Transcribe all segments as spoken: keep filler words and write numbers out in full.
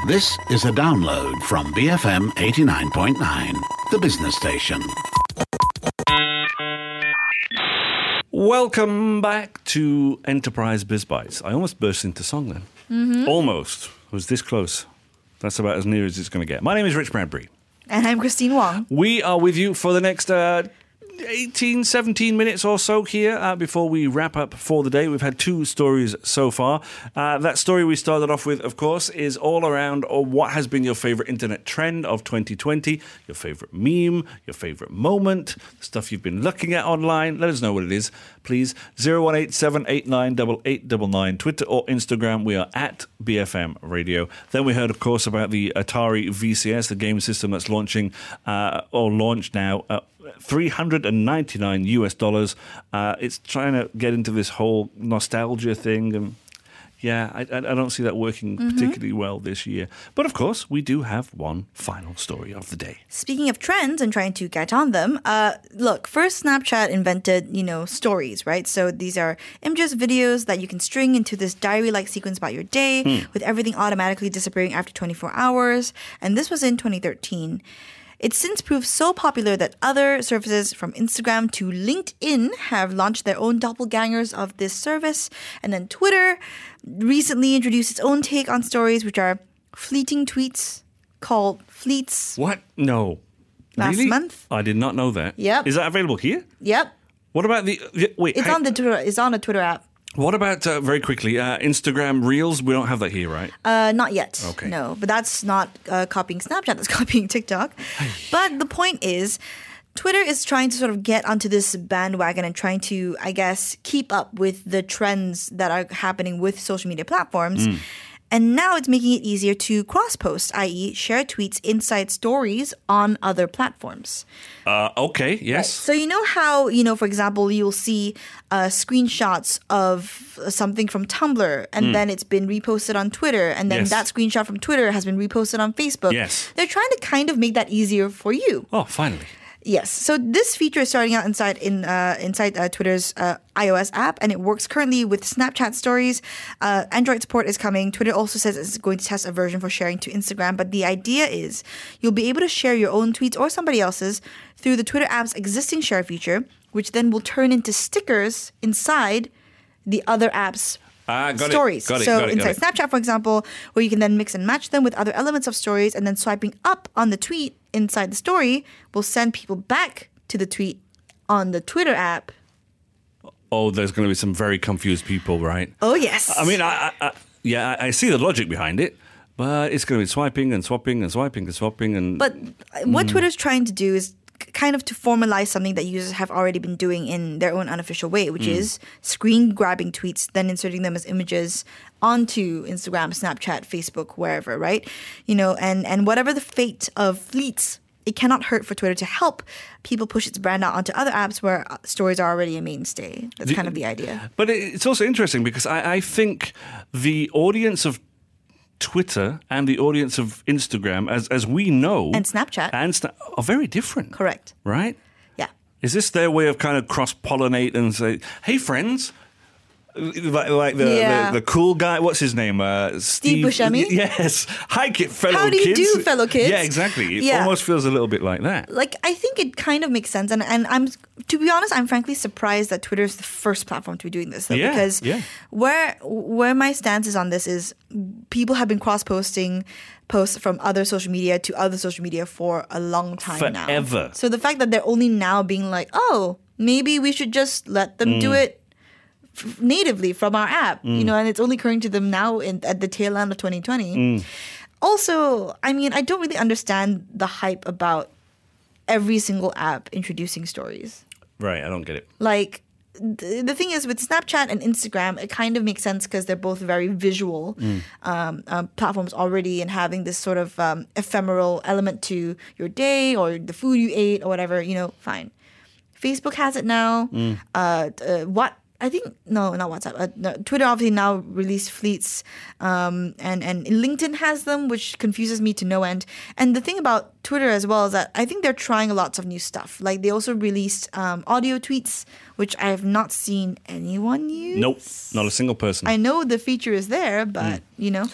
This is a download from B F M eighty-nine point nine, the business station. Welcome back to Enterprise Biz Bites. I almost burst into song then. Mm-hmm. Almost. I was this close. That's about as near as it's going to get. My name is Rich Bradbury. And I'm Christine Wong. We are with you for the next uh, eighteen, seventeen minutes or so here uh, before we wrap up for the day. We've had two stories so far. Uh, that story we started off with, of course, is all around or what has been your favorite internet trend of twenty twenty, your favorite meme, your favorite moment, stuff you've been looking at online. Let us know what it is, please. zero one eight seven eight nine eight eight nine nine, Twitter or Instagram. We are at B F M Radio. Then we heard, of course, about the Atari V C S, the game system that's launching uh, or launched now. Uh, three hundred ninety-nine US dollars. Uh, it's trying to get into this whole nostalgia thing, and yeah, I, I don't see that working mm-hmm. particularly well this year. But of course, we do have one final story of the day. Speaking of trends and trying to get on them, uh, look, first Snapchat invented, you know, stories, right? So these are images, videos that you can string into this diary-like sequence about your day, hmm. with everything automatically disappearing after twenty-four hours. And this was in twenty thirteen. It's since proved so popular that other services from Instagram to LinkedIn have launched their own doppelgangers of this service. And then Twitter recently introduced its own take on stories, which are fleeting tweets called Fleets. What? No. Last really? month. I did not know that. Yep. Is that available here? Yep. What about the... Wait. It's hey, on the Twitter, it's on a Twitter app. What about, uh, very quickly, uh, Instagram Reels? We don't have that here, right? Uh, not yet. Okay. No, but that's not uh, copying Snapchat. That's copying TikTok. But the point is, Twitter is trying to sort of get onto this bandwagon and trying to, I guess, keep up with the trends that are happening with social media platforms. Mm. And now it's making it easier to cross-post, that is share tweets inside stories on other platforms. Uh, okay, yes. Right. So you know how, you know, for example, you'll see uh, screenshots of something from Tumblr and mm. then it's been reposted on Twitter and then yes. that screenshot from Twitter has been reposted on Facebook. Yes. They're trying to kind of make that easier for you. Oh, finally. Yes. So this feature is starting out inside in uh, inside uh, Twitter's uh, iOS app, and it works currently with Snapchat stories. Uh, Android support is coming. Twitter also says it's going to test a version for sharing to Instagram. But the idea is you'll be able to share your own tweets or somebody else's through the Twitter app's existing share feature, which then will turn into stickers inside the other app's Ah, got stories. It. Got it, so got it, inside got it. Snapchat, for example, where you can then mix and match them with other elements of stories, and then swiping up on the tweet inside the story will send people back to the tweet on the Twitter app. Oh, there's going to be some very confused people, right? Oh, yes. I mean, I, I, I, yeah, I see the logic behind it, but it's going to be swiping and swapping and swiping and swapping. and. But what mm. Twitter's trying to do is kind of to formalize something that users have already been doing in their own unofficial way, which mm. is screen grabbing tweets, then inserting them as images onto Instagram, Snapchat, Facebook, wherever, right? You know, and, and whatever the fate of fleets, it cannot hurt for Twitter to help people push its brand out onto other apps where stories are already a mainstay. That's the, kind of the idea. But it's also interesting because I, I think the audience of Twitter and the audience of Instagram, as as we know, and Snapchat, and Sna- are very different. Correct. Right? Yeah. Is this their way of kind of cross-pollinate and say, hey, friends, like, like the, yeah. the the cool guy, what's his name? Uh, Steve, Steve Buscemi? Yes. Hi, kid, fellow kids. How do you kids. do, fellow kids? Yeah, exactly. It yeah. almost feels a little bit like that. Like, I think it kind of makes sense. And, and I'm, to be honest, I'm frankly surprised that Twitter is the first platform to be doing this. Though, yeah, because yeah. where where my stance is on this is people have been cross-posting posts from other social media to other social media for a long time Forever. now. Forever. So the fact that they're only now being like, oh, maybe we should just let them mm. do it f- natively from our app, mm. you know, and it's only occurring to them now in, at the tail end of twenty twenty. Mm. Also, I mean, I don't really understand the hype about every single app introducing stories. Right, I don't get it. Like, th- the thing is with Snapchat and Instagram, it kind of makes sense because they're both very visual mm. um, um, platforms already, and having this sort of um, ephemeral element to your day or the food you ate or whatever, you know, fine. Facebook has it now. Mm. Uh, uh, what? I think, no, not WhatsApp. Uh, no, Twitter obviously now released fleets, um, and, and LinkedIn has them, which confuses me to no end. And the thing about Twitter as well is that I think they're trying lots of new stuff. Like, they also released um, audio tweets, which I have not seen anyone use. Nope, not a single person. I know the feature is there, but, mm. you know.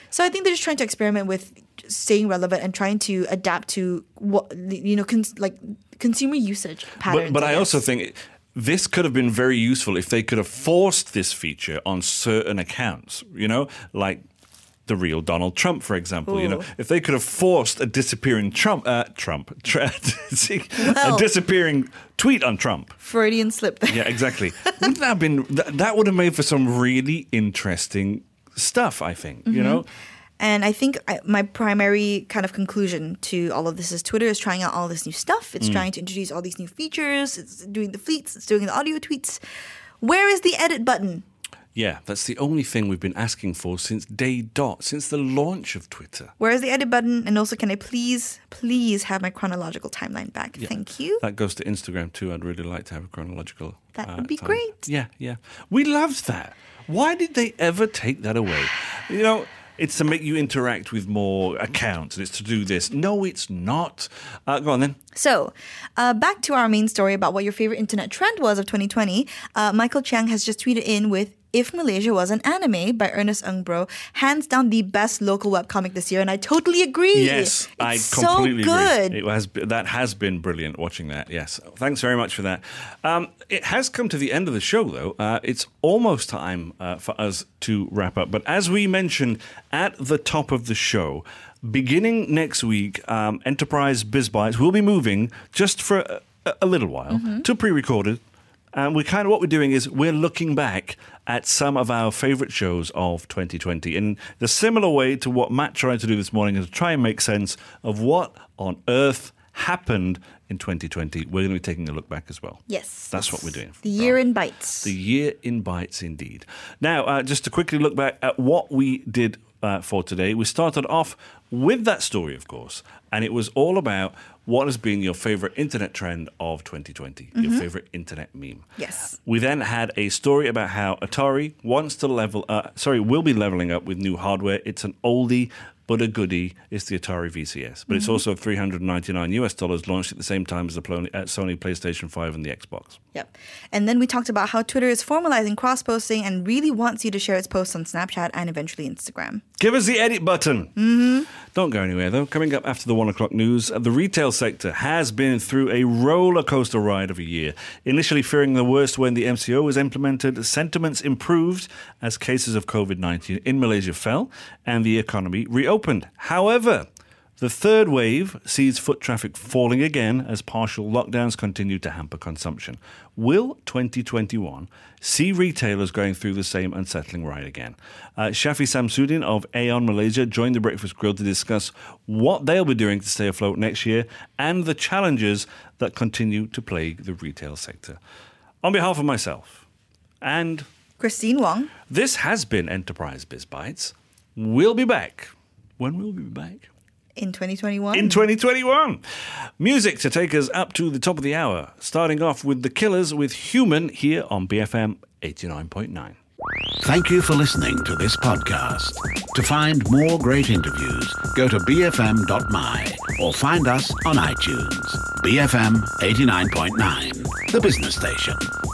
So I think they're just trying to experiment with staying relevant and trying to adapt to what, you know, cons- like consumer usage patterns. But, but I, I also guess. think this could have been very useful if they could have forced this feature on certain accounts, you know, like the real Donald Trump, for example. Ooh. You know, if they could have forced a disappearing Trump, uh, Trump, tra- Well. a disappearing tweet on Trump. Freudian slip there. Yeah, exactly. Wouldn't that have been, that, that would have made for some really interesting stuff, I think, you know? And I think I, my primary kind of conclusion to all of this is Twitter is trying out all this new stuff. It's trying to introduce all these new features. It's doing the fleets. It's doing the audio tweets. Where is the edit button? Yeah, that's the only thing we've been asking for since day dot, since the launch of Twitter. Where is the edit button? And also, can I please, please have my chronological timeline back? Yeah. Thank you. That goes to Instagram too. I'd really like to have a chronological. That uh, would be time. great. Yeah, yeah. We loved that. Why did they ever take that away? You know, it's to make you interact with more accounts. It's to do this. No, it's not. Uh, go on then. So, uh, back to our main story about what your favorite internet trend was of twenty twenty. Uh, Michael Chiang has just tweeted in with If Malaysia Was an Anime by Ernest Ng-bro. Hands down the best local webcomic this year, and I totally agree. Yes, it's I so completely good. agree. It has that has been brilliant watching that. Yes, thanks very much for that. Um, it has come to the end of the show, though. Uh, it's almost time uh, for us to wrap up. But as we mentioned at the top of the show, beginning next week, um, Enterprise BizBytes will be moving just for a, a little while Mm-hmm. to pre-recorded. And we kind of what we're doing is we're looking back at some of our favorite shows of twenty twenty in the similar way to what Matt tried to do this morning, is to try and make sense of what on earth happened in twenty twenty. We're going to be taking a look back as well. Yes. That's what we're doing. The year in bites. The year in bites, indeed. Now, uh, just to quickly look back at what we did uh, for today, we started off with that story, of course, and it was all about what has been your favorite internet trend of twenty twenty, your favorite internet meme. Yes. We then had a story about how Atari wants to level, uh, sorry, will be leveling up with new hardware. It's an oldie but a goodie. It's the Atari V C S, but it's also three hundred ninety-nine US dollars, launched at the same time as the Plo- uh, Sony PlayStation five and the Xbox. Yep. And then we talked about how Twitter is formalizing cross-posting and really wants you to share its posts on Snapchat and eventually Instagram. Give us the edit button. Mm-hmm. Don't go anywhere, though. Coming up after the one o'clock news, the retail sector has been through a roller coaster ride of a year. Initially fearing the worst when the M C O was implemented, sentiments improved as cases of COVID nineteen in Malaysia fell and the economy reopened. However, the third wave sees foot traffic falling again as partial lockdowns continue to hamper consumption. Will twenty twenty-one see retailers going through the same unsettling ride again? Uh, Shafi Samsudin of Aeon Malaysia joined the Breakfast Grill to discuss what they'll be doing to stay afloat next year and the challenges that continue to plague the retail sector. On behalf of myself and Christine Wong. this has been Enterprise BizBytes. We'll be back. When will we be back? In twenty twenty-one. In twenty twenty-one. Music to take us up to the top of the hour, starting off with The Killers with Human here on B F M eighty-nine point nine. Thank you for listening to this podcast. To find more great interviews, go to b f m dot m y or find us on iTunes. B F M eighty-nine point nine, the business station.